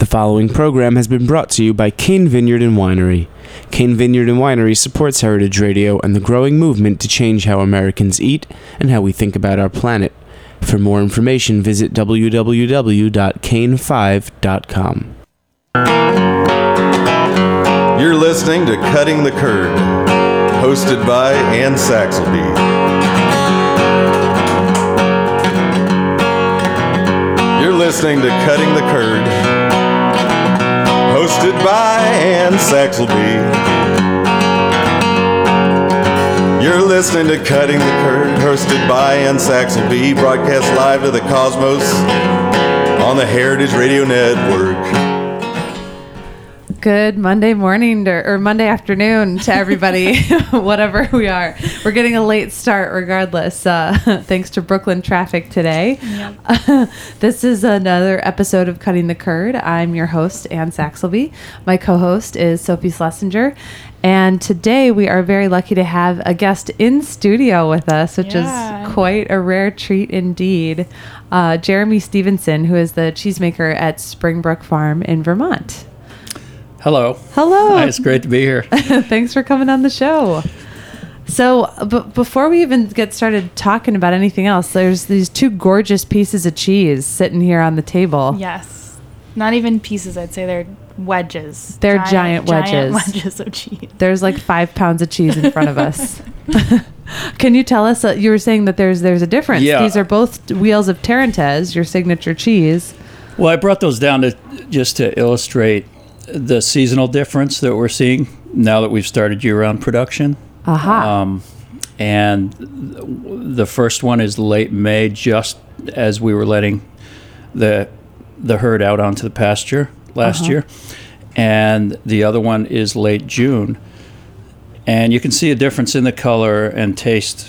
The following program has been brought to you by Cane Vineyard and Winery. Cane Vineyard and Winery supports Heritage Radio and the growing movement to change how Americans eat and how we think about our planet. For more information, visit www.cane5.com. You're listening to Cutting the Curd, hosted by Ann Saxelby. You're listening to Cutting the Curd, hosted by Ann Saxelby. You're listening to Cutting the Curd, hosted by Ann Saxelby, broadcast live to the cosmos on the Heritage Radio Network. Good Monday morning or Monday afternoon to everybody, whatever we are. We're getting a late start regardless, thanks to Brooklyn traffic today. Yep. This is another episode of Cutting the Curd. I'm your host, Ann Saxelby. My co-host is Sophie Schlesinger. And today we are very lucky to have a guest in studio with us, which is quite a rare treat indeed. Jeremy Stevenson, who is the cheesemaker at Springbrook Farm in Vermont. Hello. Hello. Hi, it's great to be here. Thanks for coming on the show. So before we even get started talking about anything else, there's these two gorgeous pieces of cheese sitting here on the table. Yes. Not even pieces, I'd say they're wedges. They're giant wedges. Giant wedges of cheese. There's like 5 pounds of cheese in front of us. Can you tell us, you were saying that there's a difference. Yeah. These are both wheels of Tarentaise, your signature cheese. Well, I brought those down to just to illustrate the seasonal difference that we're seeing now that we've started year-round production. Aha. And the first one is late May, just as we were letting the herd out onto the pasture last year. And the other one is late June. And you can see a difference in the color and taste.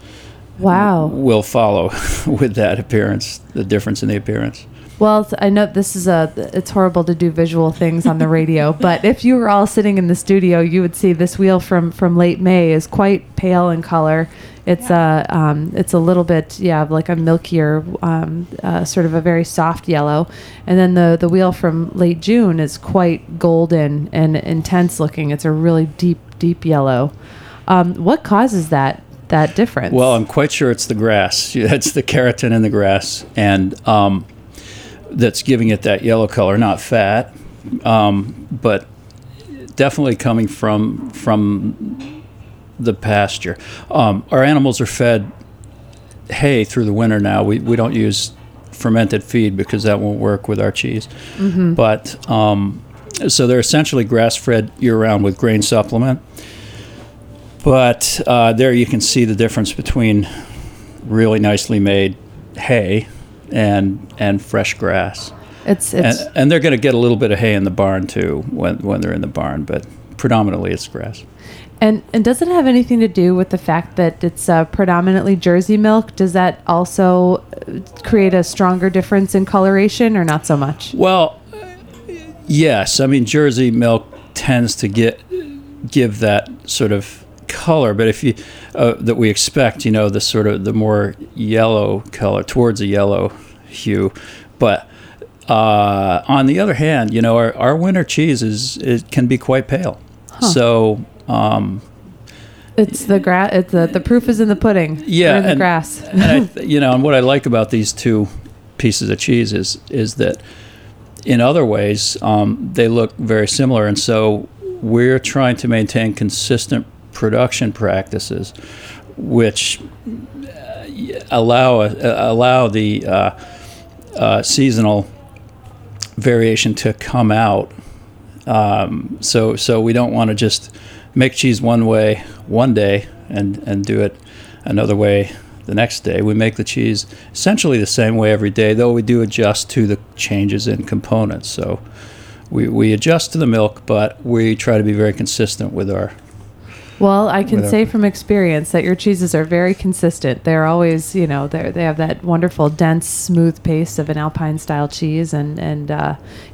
Wow. Will follow with that appearance, the difference in the appearance. Well, I know this is it's horrible to do visual things on the radio, but if you were all sitting in the studio, you would see this wheel from late May is quite pale in color. It's it's a little bit, like a milkier, sort of a very soft yellow. And then the wheel from late June is quite golden and intense looking. It's a really deep yellow. What causes that difference? Well, I'm quite sure it's the grass. It's the keratin in the grass. And that's giving it that yellow color, not fat, but definitely coming from the pasture. Our animals are fed hay through the winter now. We don't use fermented feed because that won't work with our cheese. Mm-hmm. But so they're essentially grass-fed year-round with grain supplement. But there you can see the difference between really nicely made hay and fresh grass. It's and they're going to get a little bit of hay in the barn too when they're in the barn, but predominantly it's grass. And does it have anything to do with the fact that it's predominantly Jersey milk? Does that also create a stronger difference in coloration, or not so much? Well, yes. I mean, Jersey milk tends to give that sort of color, but if you that we expect, the sort of the more yellow color towards a yellow hue. But on the other hand, our winter cheese it can be quite pale. Huh. So it's the grass. The proof is in the pudding. Yeah, in the grass. And and what I like about these two pieces of cheese is that in other ways they look very similar, and so we're trying to maintain consistent production practices, which allow the seasonal variation to come out. So we don't want to just make cheese one way one day and do it another way the next day. We make the cheese essentially the same way every day, though we do adjust to the changes in components. So we adjust to the milk, but we try to be very consistent with our. Well, I can say from experience that your cheeses are very consistent. They're always, they have that wonderful, dense, smooth paste of an Alpine-style cheese, and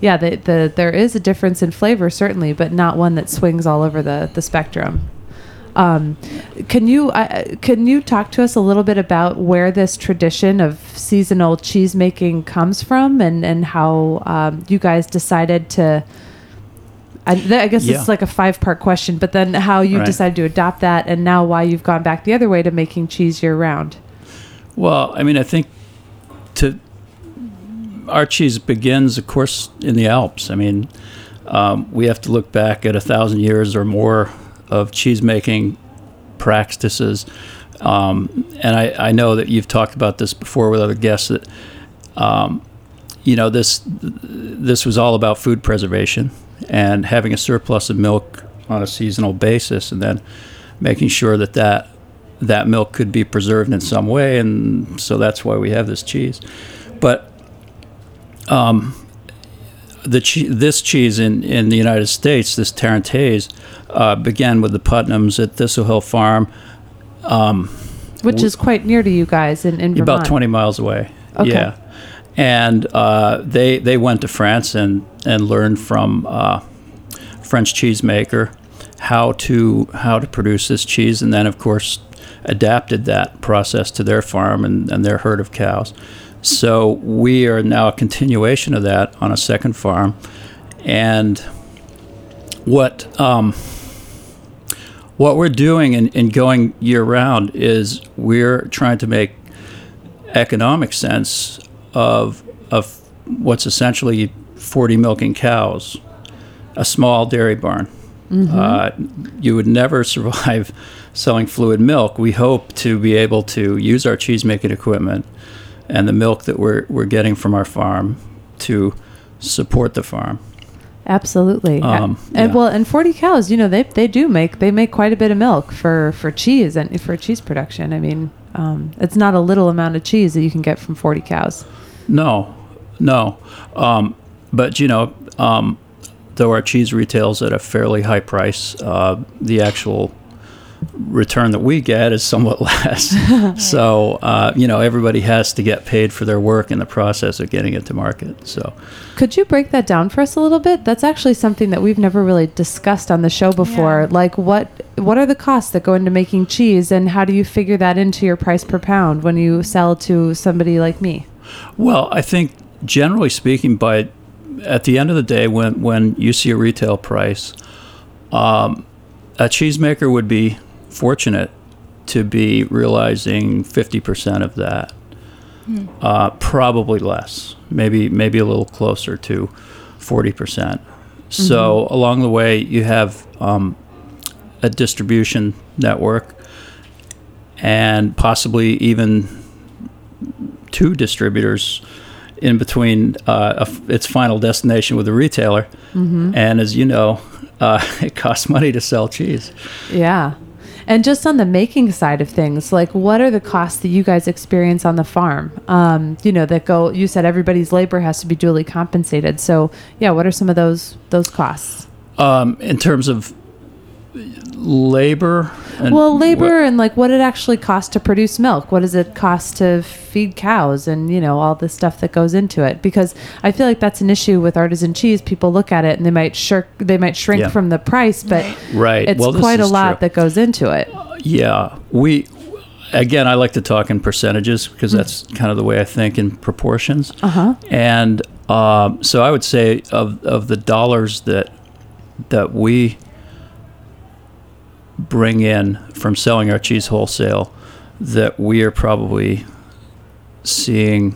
there is a difference in flavor, certainly, but not one that swings all over the spectrum. Can you talk to us a little bit about where this tradition of seasonal cheese making comes from, and how you guys decided to? I guess Yeah. it's like a 5-part question, but then how you Right. decided to adopt that, and now why you've gone back the other way to making cheese year round. Well, I mean, I think our cheese begins, of course, in the Alps. I mean, we have to look back at 1,000 years or more of cheese making practices. And I know that you've talked about this before with other guests, that this was all about food preservation and having a surplus of milk on a seasonal basis, and then making sure that milk could be preserved in some way, and so that's why we have this cheese. But this cheese in the United States, this Tarentaise, began with the Putnams at Thistle Hill Farm, Which is quite near to you guys in Vermont. about 20 miles away. Okay. Yeah, and they went to France and learned from French cheesemaker how to produce this cheese, and then of course adapted that process to their farm and their herd of cows. So we are now a continuation of that on a second farm, and what we're doing in going year round is we're trying to make economic sense of what's essentially 40 milking cows, a small dairy barn. You would never survive selling fluid milk. We hope to be able to use our cheese making equipment and the milk that we're getting from our farm to support the farm. Absolutely. Yeah. And 40 cows, they make quite a bit of milk for cheese and for cheese production. I mean, it's not a little amount of cheese that you can get from 40 cows. No. But though our cheese retails at a fairly high price, the actual return that we get is somewhat less. So, everybody has to get paid for their work in the process of getting it to market. So, could you break that down for us a little bit? That's actually something that we've never really discussed on the show before. Yeah. Like, what are the costs that go into making cheese, and how do you figure that into your price per pound when you sell to somebody like me? well, I think generally speaking, at the end of the day, when you see a retail price, a cheesemaker would be fortunate to be realizing 50% of that, probably less, maybe a little closer to 40%. So along the way, you have a distribution network and possibly even 2 distributors in between its final destination with the retailer. And as you know, it costs money to sell cheese. Yeah. And just on the making side of things, like, what are the costs that you guys experience on the farm? You said everybody's labor has to be duly compensated. So yeah, what are some of those costs? In terms of labor? And like what it actually costs to produce milk. What does it cost to feed cows, and all the stuff that goes into it? Because I feel like that's an issue with artisan cheese. People look at it and they might shrink Yeah. from the price, but Right. it's Well, this quite a is lot true. that goes into it. Yeah, I like to talk in percentages because that's kind of the way I think, in proportions. And so I would say of the dollars that we bring in from selling our cheese wholesale, that we are probably seeing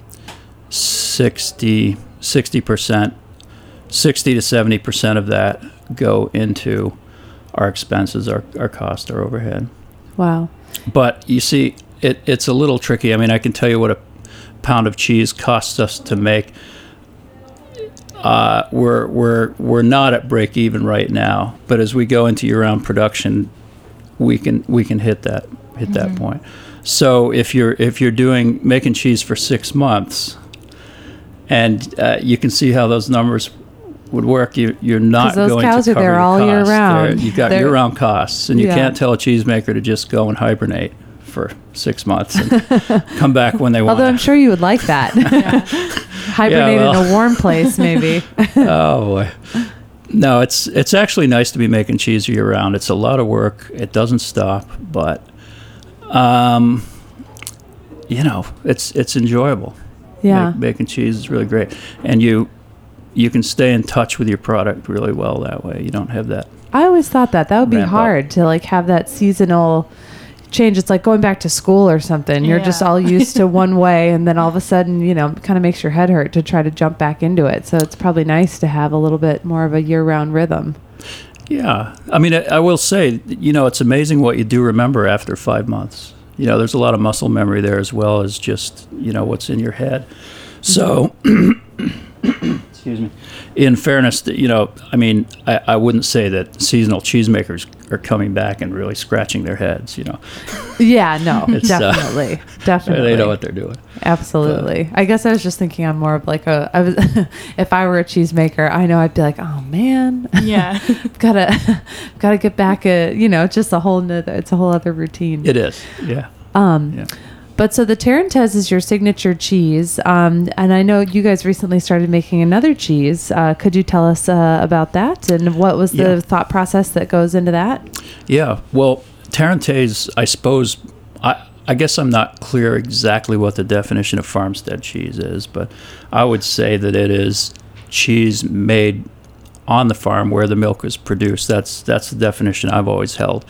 60%, 60% to 70% of that go into our expenses, our cost, our overhead. Wow. But you see, it's a little tricky. I mean, I can tell you what a pound of cheese costs us to make. We're not at break even right now, but as we go into year-round production, we can hit that point. So if you're making cheese for 6 months, and you can see how those numbers would work, you're not 'Cause those going cows to are cover there the all year costs. round. You've got They're- year-round costs, and you Yeah. can't tell a cheesemaker to just go and hibernate for 6 months and come back when they want. Although I'm sure you would like that. Hibernate Yeah, well. in a warm place, maybe. Oh boy. No, it's actually nice to be making cheese year round. It's a lot of work. It doesn't stop, but it's enjoyable. Yeah. Making cheese is really great, and you can stay in touch with your product really well that way. You don't have that. I always thought that would be Ramp up. hard to like have that seasonal change. It's like going back to school or something. You're just Yeah. all used to one way, and then all of a sudden, kind of makes your head hurt to try to jump back into it. So it's probably nice to have a little bit more of a year-round rhythm. Yeah, I mean, I will say, it's amazing what you do remember after 5 months. There's a lot of muscle memory there as well as just what's in your head. So. Excuse me. In fairness, I wouldn't say that seasonal cheesemakers are coming back and really scratching their heads. Yeah, no, It's, definitely. They know what they're doing. Absolutely. I guess I was just thinking I'm more of like if I were a cheesemaker, I know I'd be like, oh man, Yeah. gotta get back. It's just it's a whole other routine. It is, yeah. Yeah. But so the Tarentaise is your signature cheese, and I know you guys recently started making another cheese. Could you tell us about that, and what was the Yeah. thought process that goes into that? Yeah, well, Tarentaise, I suppose, I guess I'm not clear exactly what the definition of farmstead cheese is, but I would say that it is cheese made on the farm where the milk is produced. That's the definition I've always held.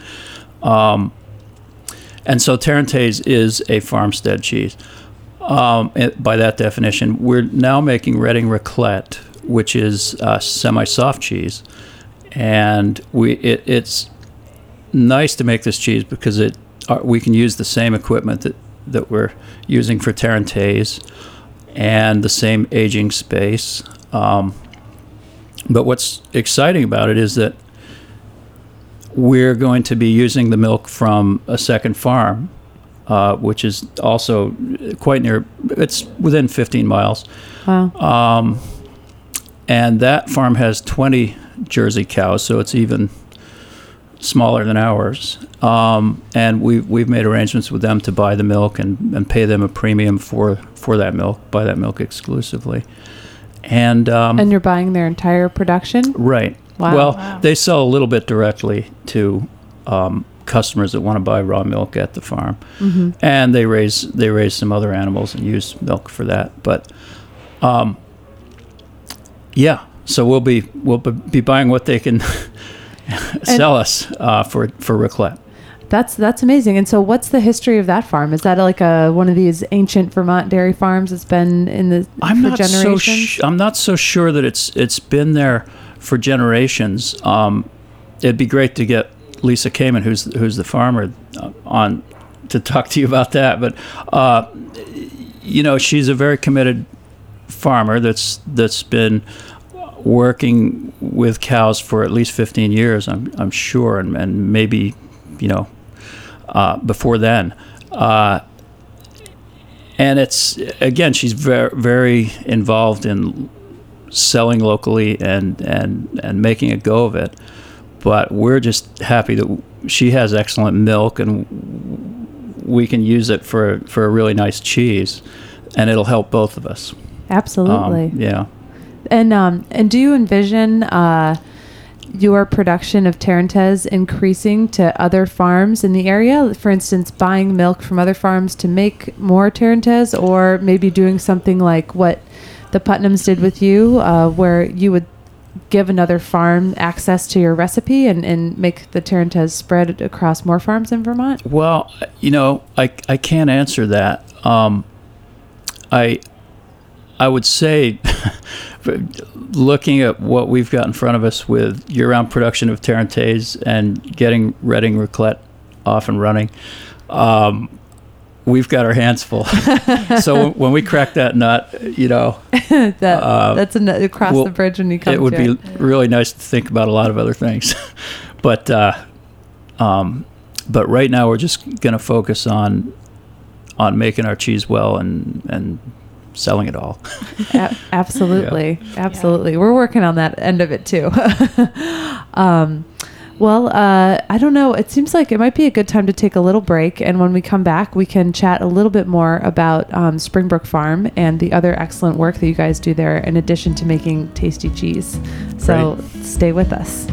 And so Tarentaise is a farmstead cheese. By that definition, we're now making Reading Raclette, which is semi-soft cheese, and it's nice to make this cheese because we can use the same equipment that we're using for Tarentaise and the same aging space. But what's exciting about it is that we're going to be using the milk from a second farm, which is also quite near. It's within 15 miles. Wow. And that farm has 20 Jersey cows, so it's even smaller than ours. And we've made arrangements with them to buy the milk and pay them a premium for that milk, buy that milk exclusively. And you're buying their entire production? right. Wow. Well, Wow. they sell a little bit directly to customers that want to buy raw milk at the farm, and they raise some other animals and use milk for that. But yeah, so we'll be buying what they can sell us for raclette. That's amazing. And so what's the history of that farm? Is that like one of these ancient Vermont dairy farms that's been in the for generations? I'm not so sure that it's been there for generations. It'd be great to get Lisa Kamen, who's the farmer, on to talk to you about that. But she's a very committed farmer that's been working with cows for at least 15 years. I'm sure, and maybe before then. And it's, again, she's very, very involved in selling locally and making a go of it. But we're just happy that she has excellent milk and we can use it for a really nice cheese, and it'll help both of us. Absolutely. Yeah. And do you envision your production of Tarentaise increasing to other farms in the area? For instance, buying milk from other farms to make more Tarentaise, or maybe doing something like what the Putnams did with you, where you would give another farm access to your recipe and make the Tarentaise spread across more farms in Vermont? Well, I can't answer that. I would say, looking at what we've got in front of us with year-round production of Tarentaise and getting Reading Raclette off and running, we've got our hands full. So when we crack that nut, That's across the bridge when you come to it. It would be really nice to think about a lot of other things. But right now we're just going to focus on making our cheese well and selling it all. Absolutely. Absolutely. We're working on that end of it too. Well, I don't know. It seems like it might be a good time to take a little break. And when we come back, we can chat a little bit more about Springbrook Farm and the other excellent work that you guys do there, in addition to making tasty cheese. So stay with us.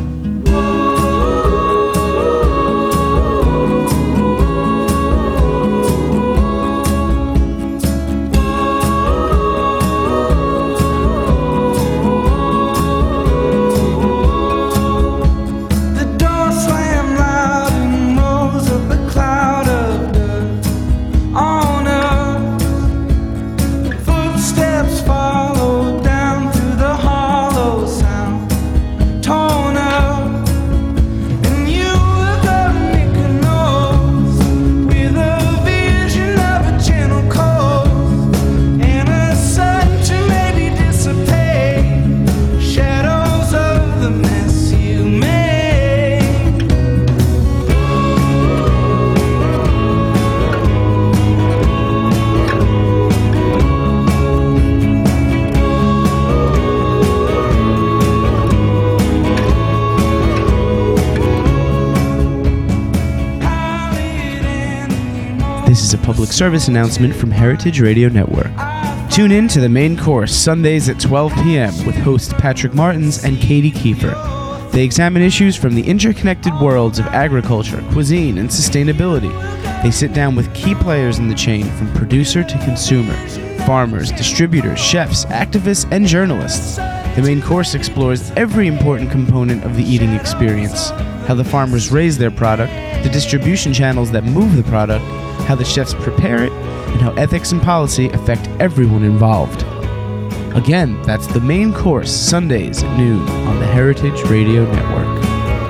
This is a public service announcement from Heritage Radio Network. Tune in to the main course Sundays at 12 p.m. with hosts Patrick Martins and Katie Kiefer. They examine issues from the interconnected worlds of agriculture, cuisine, and sustainability. They sit down with key players in the chain from producer to consumer, farmers, distributors, chefs, activists, and journalists. The main course explores every important component of the eating experience: how the farmers raise their product, the distribution channels that move the product, how the chefs prepare it, and how ethics and policy affect everyone involved. Again, that's the main course, Sundays at noon on the Heritage Radio Network.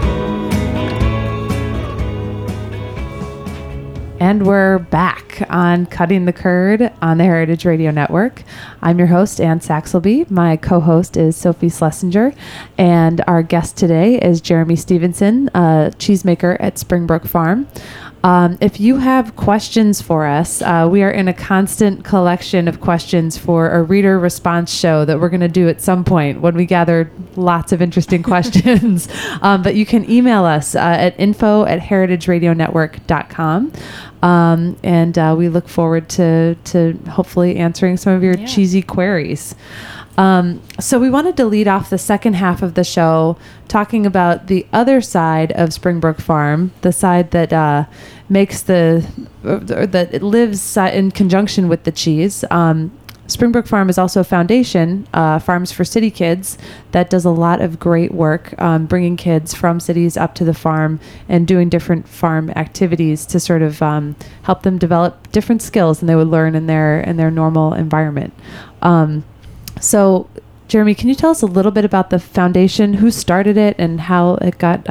And we're back on Cutting the Curd on the Heritage Radio Network. I'm your host, Ann Saxelby. My co-host is Sophie Schlesinger. And our guest today is Jeremy Stevenson, a cheesemaker at Springbrook Farm. If you have questions for us, we are in a constant collection of questions for a reader response show that we're going to do at some point when we gather lots of interesting questions. But you can email us at info@heritageradionetwork.com. And we look forward to hopefully answering some of your cheesy queries. So we wanted to lead off the second half of the show talking about the other side of Springbrook Farm, the side that makes that it lives in conjunction with the cheese. Springbrook Farm is also a foundation, Farms for City Kids, that does a lot of great work, bringing kids from cities up to the farm and doing different farm activities to sort of help them develop different skills than they would learn in their normal environment. So, Jeremy, can you tell us a little bit about the foundation, who started it, and how that got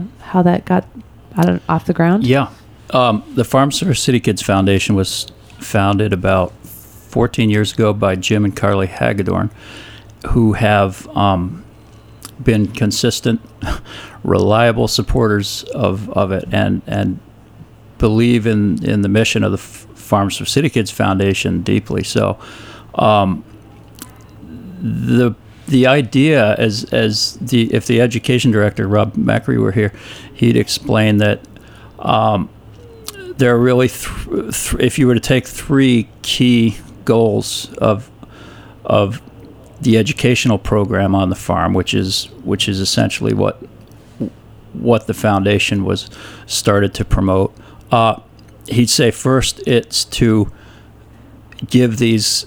off the ground? Yeah. The Farms for City Kids Foundation was founded about 14 years ago by Jim and Carly Hagedorn, who have been consistent, reliable supporters of it and believe in the mission of the Farms for City Kids Foundation deeply. So the idea, if the education director, Rob Macri, were here, he'd explain that there are really, if you were to take three key goals of the educational program on the farm, which is essentially what the foundation was started to promote. He'd say first it's to give these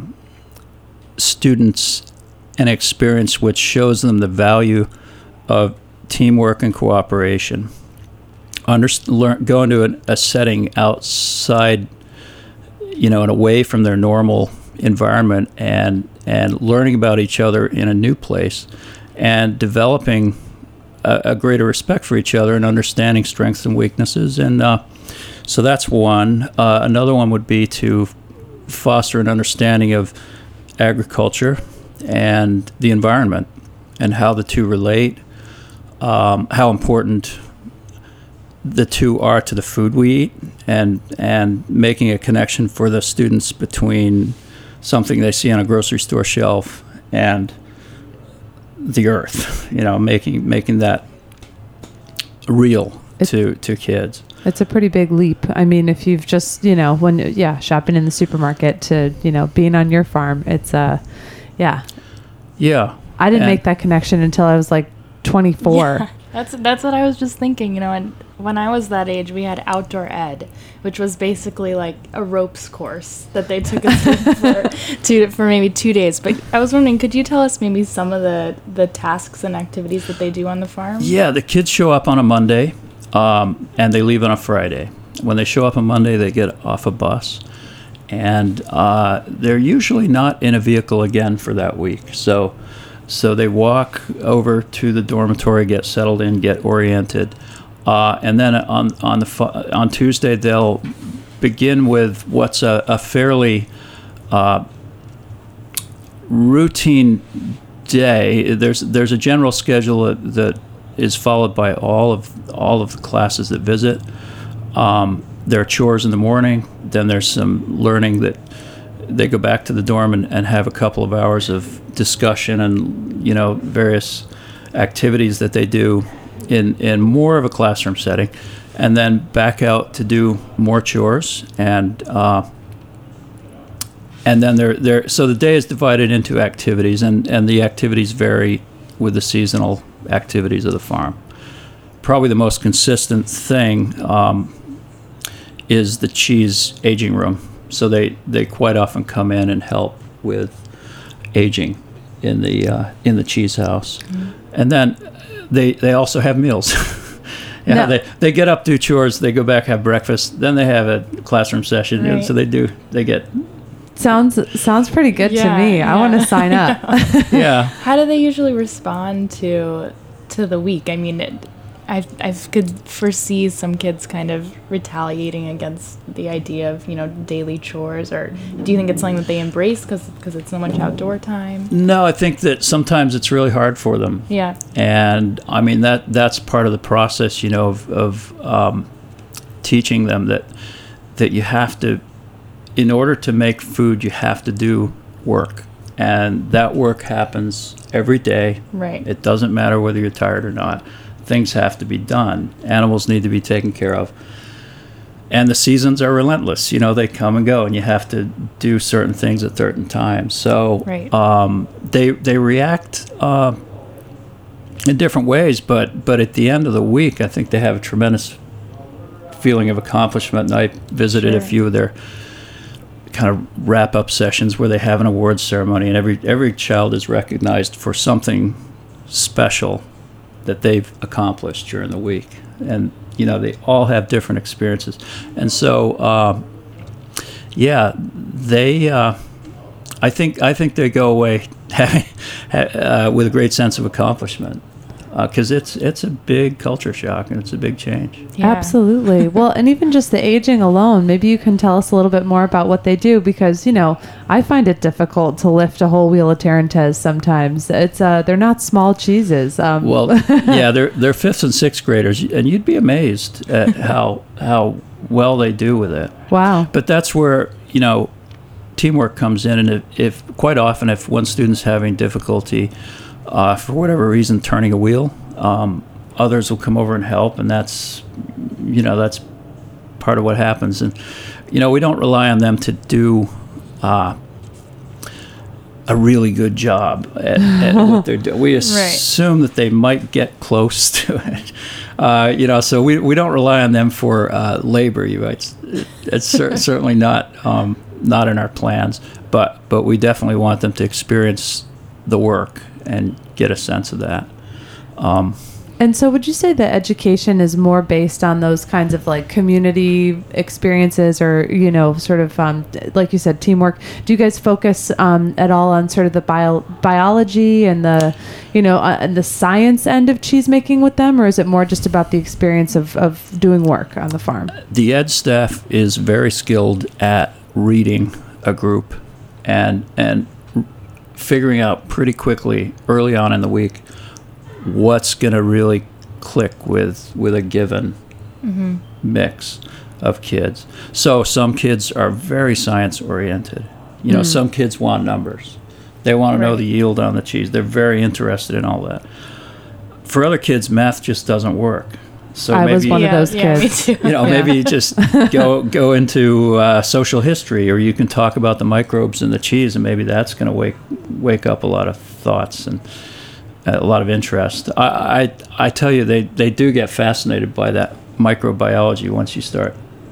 students an experience which shows them the value of teamwork and cooperation. Go into a setting outside, and away from their normal environment, and learning about each other in a new place, and developing a greater respect for each other and understanding strengths and weaknesses. And so that's one. Another one would be to foster an understanding of agriculture and the environment and how the two relate, how important the two are to the food we eat, and making a connection for the students between something they see on a grocery store shelf and the earth, making that real to kids. It's a pretty big leap. I mean, if you've just, shopping in the supermarket to, being on your farm, it's, yeah. Yeah. I didn't make that connection until I was like 24. Yeah, that's what I was just thinking, and when I was that age, we had outdoor ed, which was basically like a ropes course that they took us for maybe 2 days. But I was wondering, could you tell us maybe some of the tasks and activities that they do on the farm? Yeah, the kids show up on a Monday, and they leave on a Friday. When they show up on Monday, they get off a bus, and they're usually not in a vehicle again for that week. So they walk over to the dormitory, get settled in, get oriented, and then on Tuesday they'll begin with what's a fairly routine day. There's a general schedule that is followed by all of the classes that visit. There are chores in the morning. Then there's some learning that they go back to the dorm and have a couple of hours of discussion and various activities that they do in more of a classroom setting, and then back out to do more chores and then so the day is divided into activities, and the activities vary with the seasonal activities of the farm. Probably the most consistent thing is the cheese aging room. So they quite often come in and help with aging in the cheese house, and then they also have meals. They get up, do chores, they go back, have breakfast, then they have a classroom session. Right. So they get. Sounds pretty good to me. Yeah. I want to sign up. Yeah. How do they usually respond to the week? I mean, I could foresee some kids kind of retaliating against the idea of daily chores, or do you think it's something that they embrace because it's so much outdoor time? No, I think that sometimes it's really hard for them. Yeah. And I mean that's part of the process, of teaching them that you have to, in order to make food, you have to do work, and that work happens every day. Right. It doesn't matter whether you're tired or not. Things have to be done. Animals need to be taken care of. And the seasons are relentless. They come and go, and you have to do certain things at certain times. So Right. They react in different ways, but at the end of the week, I think they have a tremendous feeling of accomplishment. And I visited a Sure. few of their kind of wrap-up sessions where they have an awards ceremony, and every child is recognized for something special that they've accomplished during the week, and they all have different experiences, and so they I think they go away with a great sense of accomplishment, because it's a big culture shock and it's a big change. Yeah. Absolutely. Well, and even just the aging alone, maybe you can tell us a little bit more about what they do, because, I find it difficult to lift a whole wheel of Tarentaise sometimes. It's they're not small cheeses. Well, yeah, they're fifth and sixth graders, and you'd be amazed at how well they do with it. Wow. But that's where, teamwork comes in, and if quite often if one student's having difficulty for whatever reason turning a wheel, others will come over and help, and that's part of what happens. And we don't rely on them to do a really good job at what they're doing. We assume that they might get close to it, so we don't rely on them for labor. It's certainly not in our plans, but we definitely want them to experience the work and get a sense of that. And so would you say that education is more based on those kinds of like community experiences, or, sort of, like you said, teamwork? Do you guys focus at all on sort of the biology and the, and the science end of cheese making with them? Or is it more just about the experience of doing work on the farm? The ed staff is very skilled at reading a group and figuring out pretty quickly early on in the week what's going to really click with a given mix of kids. So some kids are very science oriented. Some kids want numbers. They want to know the yield on the cheese. They're very interested in all that. For other kids, math just doesn't work. So I maybe, was one of those kids. Me too. you know, maybe you just go into social history, or you can talk about the microbes in the cheese, and maybe that's going to wake up a lot of thoughts and a lot of interest. I tell you, they do get fascinated by that microbiology once you start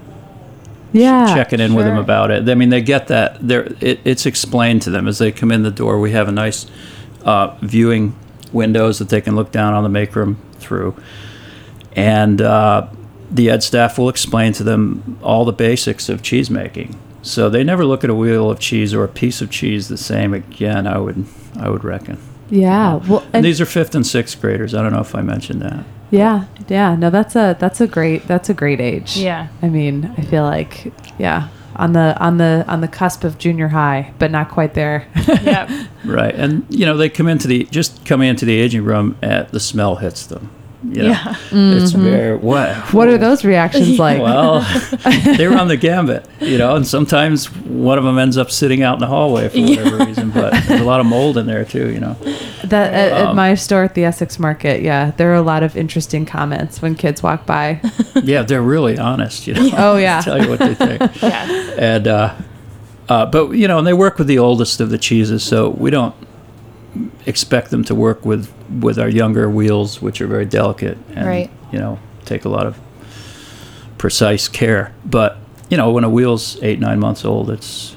checking in with them sure. about it. I mean, they get that. It's explained to them as they come in the door. We have a nice viewing windows that they can look down on the make room through. And the ed staff will explain to them all the basics of cheese making. So they never look at a wheel of cheese or a piece of cheese the same again, I would reckon. Yeah. Well, And these are 5th and 6th graders. I don't know if I mentioned that. yeah. No, that's a great age. Yeah. I mean, I feel like, yeah, on the cusp of junior high, but not quite there. Yeah. Right. And, you know, they come into coming into the aging room, the smell hits them. You know? Yeah. It's very, What are those reactions like? Well, they run the gambit, you know, and sometimes one of them ends up sitting out in the hallway for whatever reason, but there's a lot of mold in there too, you know. That at my store at the Essex Market, yeah, there are a lot of interesting comments when kids walk by. Yeah, they're really honest, you know. Oh, yeah. Tell you what they think. Yeah. And, but, you know, and they work with the oldest of the cheeses, so we don't expect them to work with our younger wheels, which are very delicate and, Right. you know, take a lot of precise care. But, you know, when a wheel's 8-9 months old, it's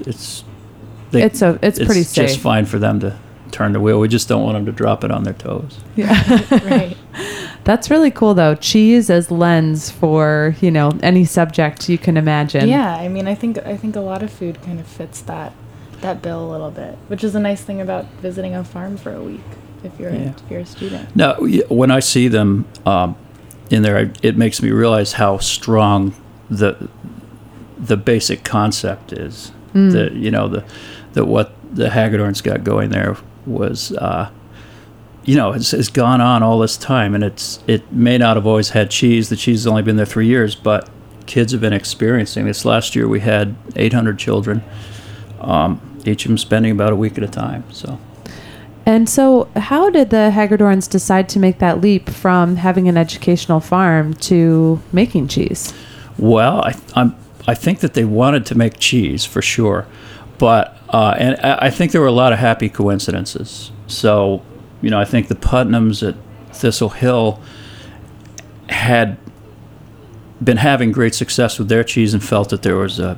pretty safe. just fine for them to turn the wheel. We just don't want them to drop it on their toes. Right. That's really cool, though. Cheese as lens for, you know, any subject you can imagine. Yeah. I mean, I think a lot of food kind of fits that bill a little bit, which is a nice thing about visiting a farm for a week if you're a student. No, when I see them in there, it makes me realize how strong the basic concept is. That, you know, that what the Hagedorn's got going there was, you know, it's gone on all this time, and it may not have always had cheese. The cheese has only been there 3 years, but kids have been experiencing this. Last year we had 800 children, each of them spending about a week at a time. So. And so how did the Hagedorns decide to make that leap from having an educational farm to making cheese? Well, I think that they wanted to make cheese for sure, but and I think there were a lot of happy coincidences. So, you know, I think the Putnams at Thistle Hill had been having great success with their cheese and felt that there was that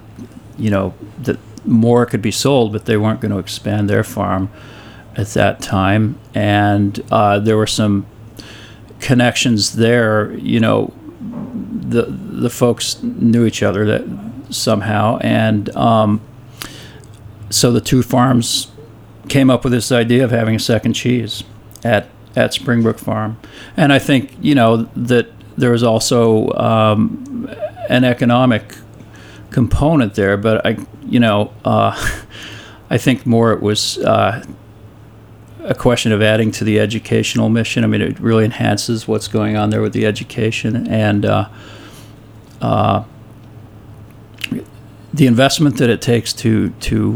more could be sold, but they weren't going to expand their farm at that time. And there were some connections there. You know, the folks knew each other that somehow, and so the two farms came up with this idea of having a second cheese at Springbrook Farm. And I think, you know, that there was also an economic component there, but I think more it was a question of adding to the educational mission. I mean, it really enhances what's going on there with the education, and the investment that it takes to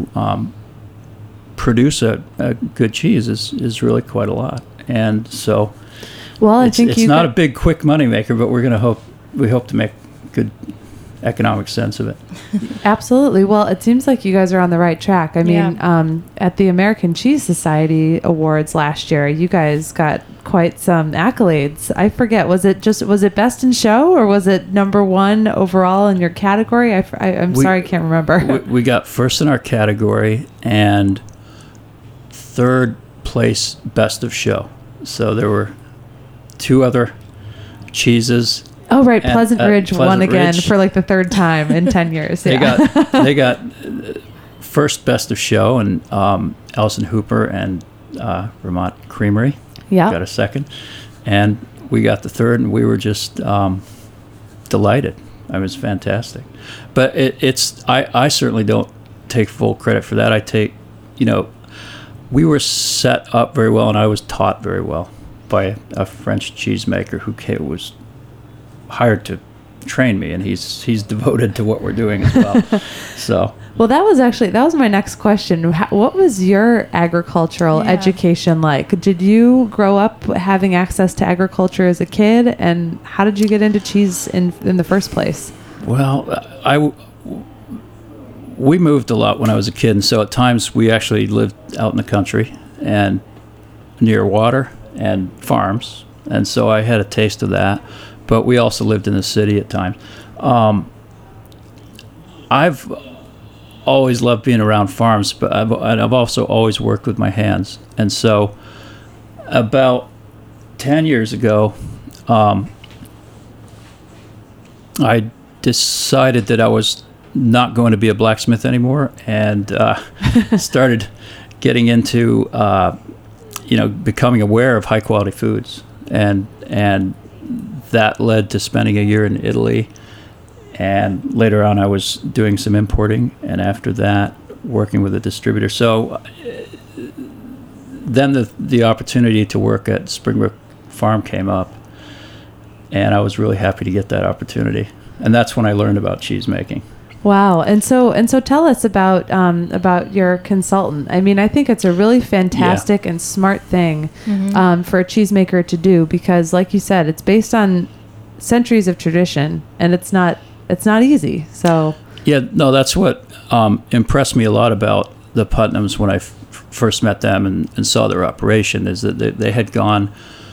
produce a good cheese is really quite a lot. And so, well, I it's think not a big quick money maker, but we hope to make good economic sense of it. Absolutely. Well, it seems like you guys are on the right track. I mean, at the American Cheese Society Awards last year, you guys got quite some accolades. I forget, was it best in show, or was it number one overall in your category? I'm sorry, I can't remember. We got first in our category and third place best of show. So there were two other cheeses. Oh, right. Pleasant Ridge won again Ridge. for like the third time in 10 years. They Yeah. got first best of show, and Allison Hooper and Vermont Creamery got a second, and we got the third, and we were just delighted. It was fantastic. But I certainly don't take full credit for that. I take, you know, we were set up very well, and I was taught very well by a French cheesemaker who was hired to train me, and he's devoted to what we're doing as well. So Well, that was my next question. What was your agricultural education like? Did you grow up having access to agriculture as a kid, and how did you get into cheese in the first place? Well, we moved a lot when I was a kid, and so at times we actually lived out in the country and near water and farms, and so I had a taste of that. But we also lived in the city at times. I've always loved being around farms, but I've also always worked with my hands. And so about 10 years ago, I decided that I was not going to be a blacksmith anymore, and started getting into, becoming aware of high-quality foods. And that led to spending a year in Italy. And later on, I was doing some importing, and after that, working with a distributor. So then the opportunity to work at Springbrook Farm came up, and I was really happy to get that opportunity. And that's when I learned about cheese making. Wow. And so tell us about your consultant. I mean, I think it's a really fantastic and smart thing for a cheesemaker to do, because like you said, it's based on centuries of tradition, and it's not easy. So that's what impressed me a lot about the Putnams when I first met them and saw their operation, is that they had gone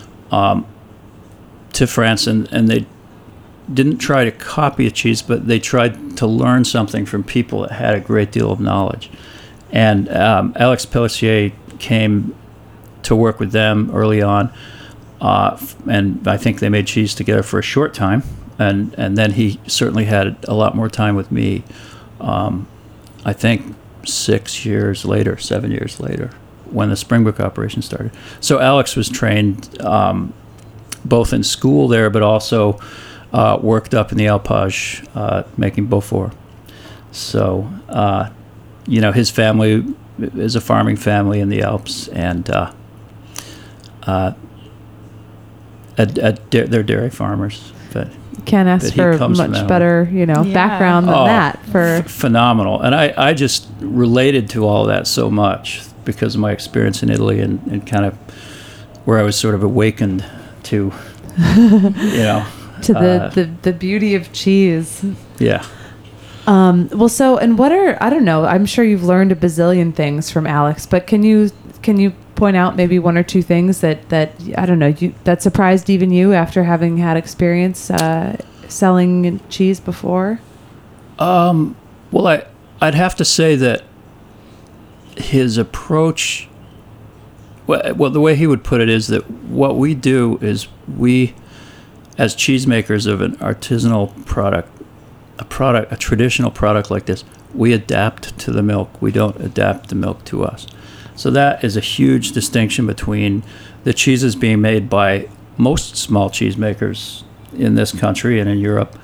to France, and they didn't try to copy a cheese, but they tried to learn something from people that had a great deal of knowledge. And Alex Pellissier came to work with them early on, and I think they made cheese together for a short time. And then he certainly had a lot more time with me, I think 7 years later, when the Springbrook operation started. So Alex was trained both in school there, but also worked up in the Alpage making Beaufort. So, his family is a farming family in the Alps, and they're dairy farmers. But can't ask for much better, background than that. For phenomenal. And I just related to all of that so much because of my experience in Italy and kind of where I was sort of awakened to, to the beauty of cheese. Yeah. And what are, I don't know, I'm sure you've learned a bazillion things from Alex, but can you point out maybe one or two things that I don't know, that surprised even you after having had experience selling cheese before? Well, I'd have to say that his approach, well, the way he would put it is that what we do is we, as cheesemakers of an artisanal product, a traditional product like this, we adapt to the milk. We don't adapt the milk to us. So that is a huge distinction between the cheeses being made by most small cheesemakers in this country and in Europe.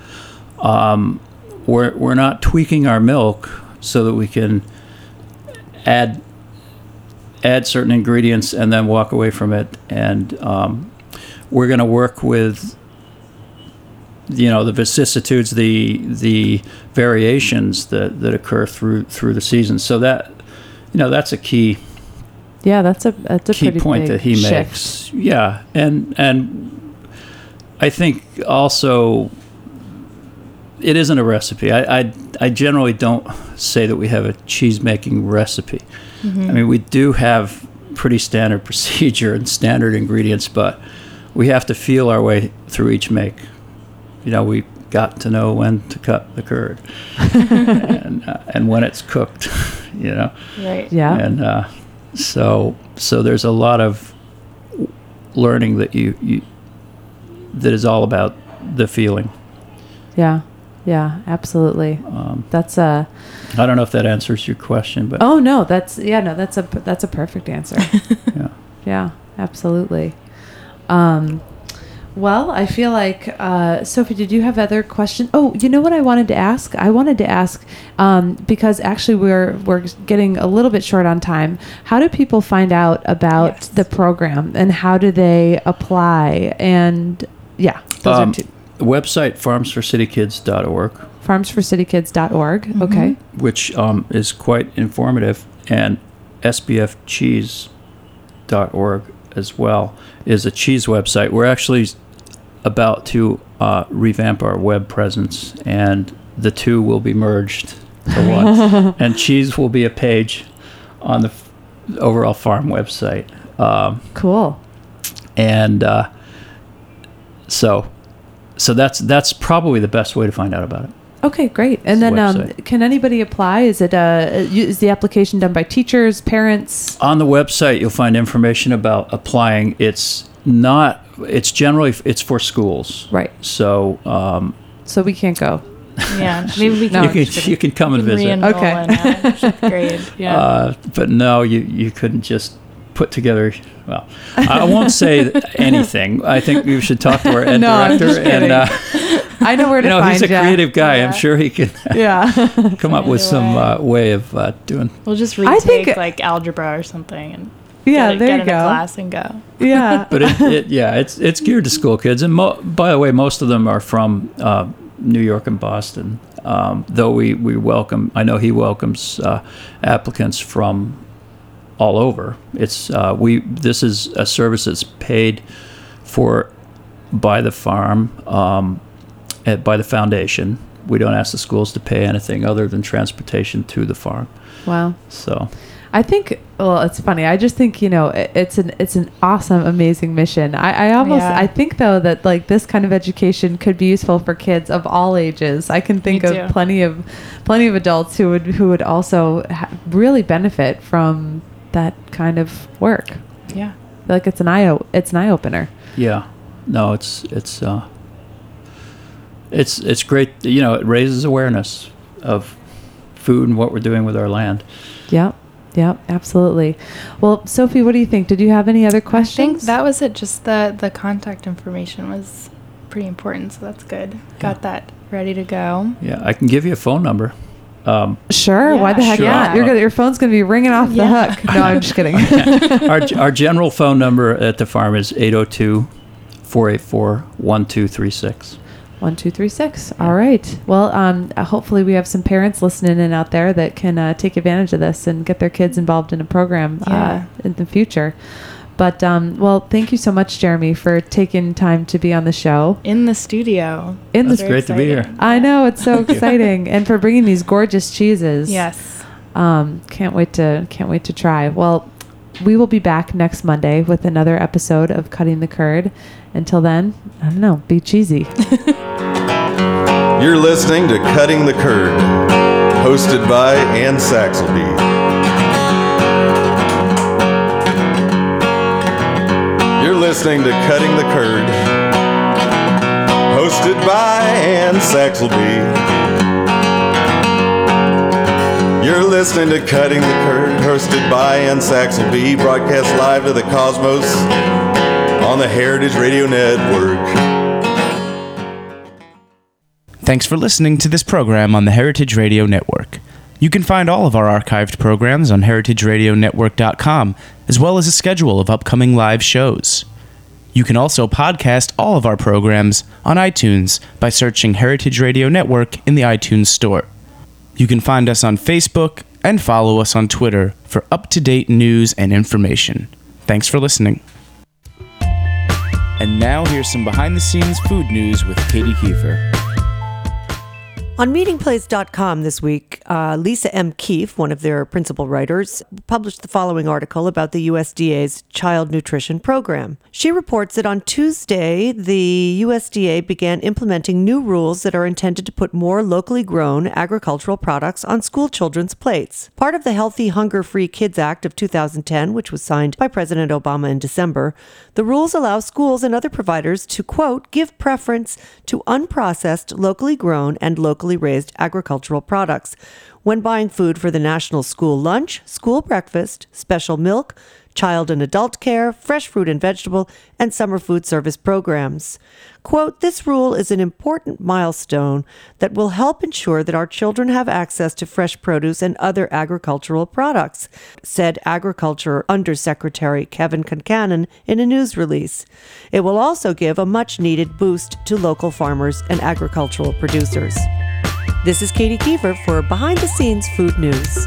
We're not tweaking our milk so that we can add certain ingredients and then walk away from it. And we're going to work with the vicissitudes, the variations that occur through the season. So that that's a key. Yeah, that's a key pretty point big that he shift. makes. Yeah, and I think also it isn't a recipe. I generally don't say that we have a cheese making recipe. Mm-hmm. I mean, we do have pretty standard procedure and standard ingredients, but we have to feel our way through each make. We got to know when to cut the curd and when it's cooked. Right. Yeah. And so there's a lot of learning that that is all about the feeling. Yeah, absolutely. That's a. I don't know if that answers your question, but. Oh no, that's a perfect answer. Yeah. Yeah, absolutely. Well, I feel like, Sophie, did you have other questions? Oh, you know what I wanted to ask? Because actually we're getting a little bit short on time. How do people find out about the program, and how do they apply? And those are two. The website, farmsforcitykids.org. farmsforcitykids.org. Okay. which is quite informative, and sbfcheese.org as well is a cheese website. We're actually about to revamp our web presence, and the two will be merged to one. And cheese will be a page on the overall farm website. Cool. And so that's probably the best way to find out about it. Okay, great. And It's a then website. can anybody apply? Is the application done by teachers, parents? On the website, you'll find information about applying. It's generally for schools. Right. So So we can't go. Yeah, maybe we No. can. you can come and visit. Re-enroll Okay. in fifth grade. Yeah. But no, you couldn't just put together. Well, I won't say anything. I think you should talk to our ed No, I'm director, just kidding. and I know where to find he's a ya. creative guy. Yeah. I'm sure he can Yeah. come up with some way of doing. We'll just I think- retake like algebra or something and Yeah, get there you in a go. class and go. Yeah. But it's geared to school kids, and by the way, most of them are from New York and Boston. Though we welcome, I know he welcomes applicants from all over. This is a service that's paid for by the farm, by the foundation. We don't ask the schools to pay anything other than transportation to the farm. Wow. So I think, well, it's funny. I just think, it's an awesome, amazing mission. I think though that like this kind of education could be useful for kids of all ages. I can think Me of too. plenty of adults who would also really benefit from that kind of work. Yeah. Like it's an eye opener. yeah, no, it's great. It raises awareness of food and what we're doing with our land. Yep, absolutely. Well, Sophie, what do you think? Did you have any other I questions? think that was it. Just the contact information was pretty important, so that's good. Got that ready to go. Yeah, I can give you a phone number. Sure. Why the heck Sure. not? Your phone's gonna be ringing off the hook. No, I'm just kidding. Our general phone number at the farm is 802-484-1236. 1236. All right. Well, hopefully we have some parents listening in out there that can take advantage of this and get their kids involved in a program in the future. But well, thank you so much, Jeremy, for taking time to be on the show. In the studio. It's Very great to be here. exciting. I know, it's so exciting, and for bringing these gorgeous cheeses. Yes. Can't wait to try. Well, we will be back next Monday with another episode of Cutting the Curd. Until then, I don't know, be cheesy. You're listening to Cutting the Curd, hosted by Ann Saxelby. You're listening to Cutting the Curd, hosted by Ann Saxelby. You're listening to Cutting the Curd, hosted by Ann Saxelby, broadcast live to the cosmos on the Heritage Radio Network. Thanks for listening to this program on the Heritage Radio Network. You can find all of our archived programs on heritageradionetwork.com, as well as a schedule of upcoming live shows. You can also podcast all of our programs on iTunes by searching Heritage Radio Network in the iTunes Store. You can find us on Facebook and follow us on Twitter for up-to-date news and information. Thanks for listening. And now here's some behind-the-scenes food news with Katie Kiefer. On meetingplace.com this week, Lisa M. Keefe, one of their principal writers, published the following article about the USDA's child nutrition program. She reports that on Tuesday, the USDA began implementing new rules that are intended to put more locally grown agricultural products on school children's plates. Part of the Healthy Hunger-Free Kids Act of 2010, which was signed by President Obama in December, the rules allow schools and other providers to, quote, give preference to unprocessed, locally grown, and locally raised agricultural products when buying food for the national school lunch, school breakfast, special milk, child and adult care, fresh fruit and vegetable, and summer food service programs. Quote, this rule is an important milestone that will help ensure that our children have access to fresh produce and other agricultural products, said Agriculture Undersecretary Kevin Concanon in a news release. It will also give a much-needed boost to local farmers and agricultural producers. This is Katie Kiefer for Behind the Scenes Food News.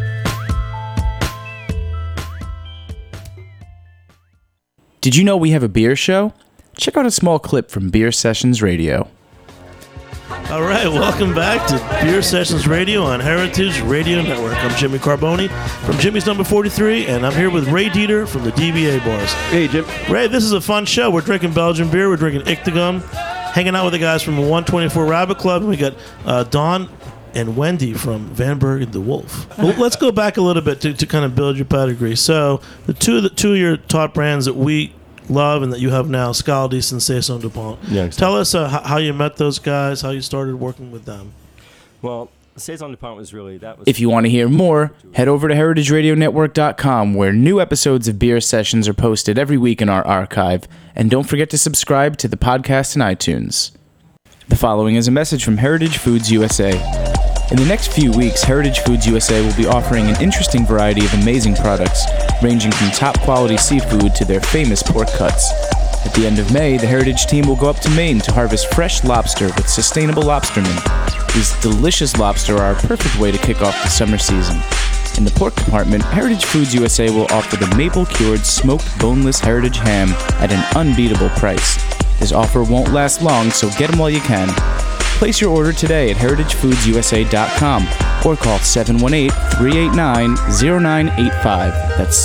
Did you know we have a beer show? Check out a small clip from Beer Sessions Radio. All right, welcome back to Beer Sessions Radio on Heritage Radio Network. I'm Jimmy Carboni from Jimmy's Number 43, and I'm here with Ray Dieter from the DBA Bars. Hey, Jim. Ray, this is a fun show. We're drinking Belgian beer. We're drinking Ichtagum, hanging out with the guys from the 124 Rabbit Club, and we got Don and Wendy from Van Berg and the Wolf. Well, let's go back a little bit to kind of build your pedigree. So the two of your top brands that we love and that you have now, Scaldis and Saison DuPont. Yeah, Tell us how you met those guys, how you started working with them. Well, Saison DuPont was really, that was... If you want to hear more, head over to heritageradionetwork.com, where new episodes of Beer Sessions are posted every week in our archive. And don't forget to subscribe to the podcast in iTunes. The following is a message from Heritage Foods USA. In the next few weeks, Heritage Foods USA will be offering an interesting variety of amazing products, ranging from top-quality seafood to their famous pork cuts. At the end of May, the Heritage team will go up to Maine to harvest fresh lobster with Sustainable Lobstermen. These delicious lobster are a perfect way to kick off the summer season. In the pork department, Heritage Foods USA will offer the maple-cured smoked boneless Heritage ham at an unbeatable price. This offer won't last long, so get them while you can. Place your order today at heritagefoodsusa.com or call 718-389-0985. That's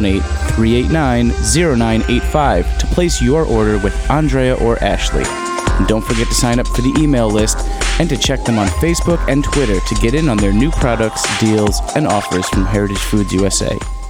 718-389-0985 to place your order with Andrea or Ashley. And don't forget to sign up for the email list and to check them on Facebook and Twitter to get in on their new products, deals, and offers from Heritage Foods USA.